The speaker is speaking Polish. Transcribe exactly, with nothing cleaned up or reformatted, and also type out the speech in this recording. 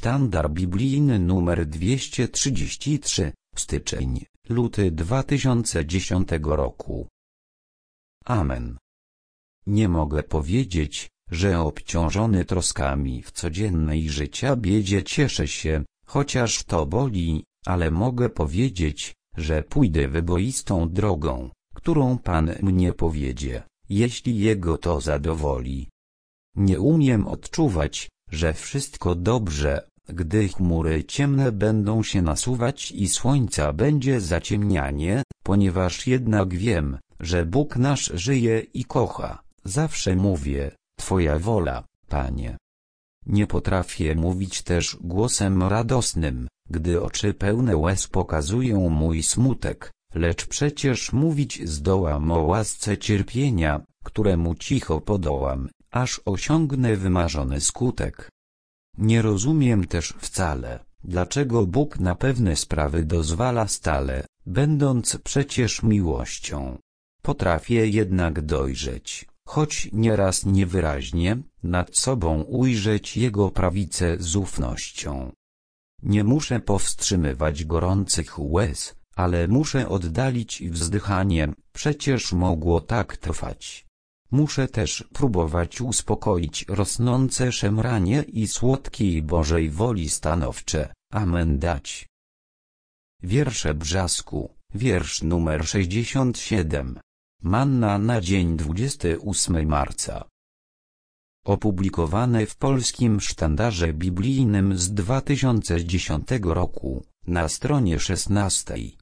sztandar biblijny numer dwieście trzydzieści trzy, styczeń, luty dwa tysiące dziesiątego roku. Amen. Nie mogę powiedzieć, że obciążony troskami w codziennej życia biedzie cieszę się, chociaż to boli, ale mogę powiedzieć, że pójdę wyboistą drogą, którą Pan mnie powiedzie, jeśli Jego to zadowoli. Nie umiem odczuwać, że wszystko dobrze, gdy chmury ciemne będą się nasuwać i słońca będzie zaciemnianie, ponieważ jednak wiem, że Bóg nasz żyje i kocha. Zawsze mówię, Twoja wola, Panie. Nie potrafię mówić też głosem radosnym, gdy oczy pełne łez pokazują mój smutek, lecz przecież mówić zdołam o łasce cierpienia, któremu cicho podołam, aż osiągnę wymarzony skutek. Nie rozumiem też wcale, dlaczego Bóg na pewne sprawy dozwala stale, będąc przecież miłością. Potrafię jednak dojrzeć, choć nieraz niewyraźnie, nad sobą ujrzeć Jego prawicę z ufnością. Nie muszę powstrzymywać gorących łez, ale muszę oddalić wzdychanie, przecież mogło tak trwać. Muszę też próbować uspokoić rosnące szemranie i słodkiej Bożej woli stanowcze, amen dać. Wiersze Brzasku, wiersz numer sześćdziesiąt siedem. Manna na dzień dwudziesty ósmy marca. Opublikowane w Polskim Sztandarze Biblijnym z dwa tysiące dziesiątego roku, na stronie szesnastej.